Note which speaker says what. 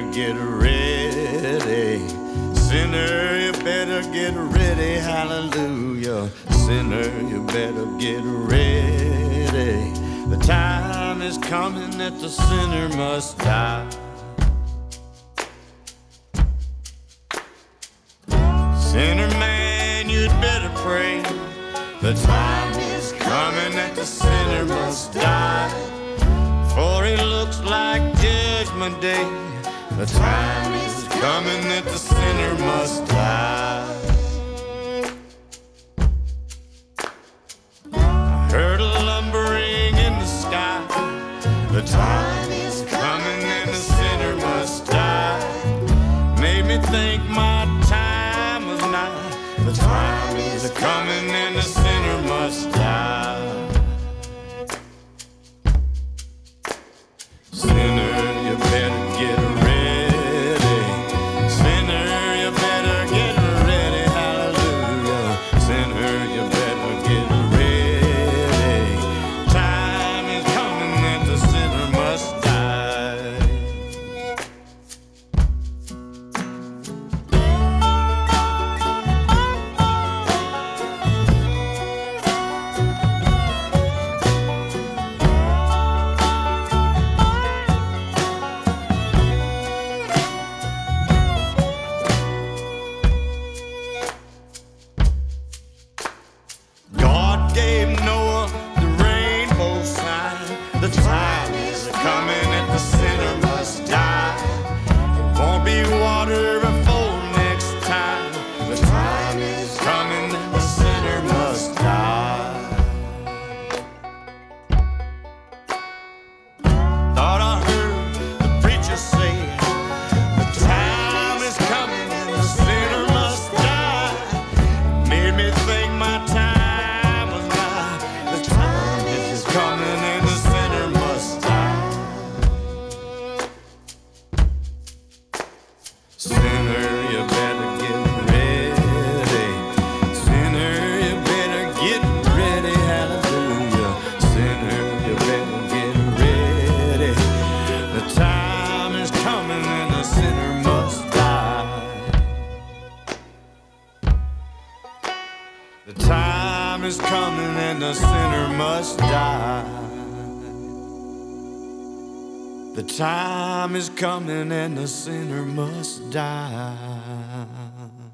Speaker 1: get ready. Sinner, you better get ready. Hallelujah. Sinner, you better get ready. The time is coming that the sinner must die. Sinner man, you'd better pray. The time is coming that the sinner must die. For it looks like judgment day. The time is coming that the sinner must die. I heard a lumbering in the sky. The time is coming and the sinner must die. Made me think my time was nigh. The time is coming and the sinner must die. Sinner, you better get ready. Sinner, you better get ready. Hallelujah. Sinner, you better get ready. Time is coming that the sinner must die. Gave Noah the rainbow sign. The time is coming and the sinner must die. It won't be water before next time. The time is coming and the sinner must die. Thought I heard the preacher say, the time is coming and the sinner must die. Made me think my time coming and the sinner must die. Sinner, you better get ready. Sinner, you better get ready. Hallelujah. Sinner, you better get ready. The time is coming and the sinner must die. The time is coming and the sinner must die. The time is coming and the sinner must die.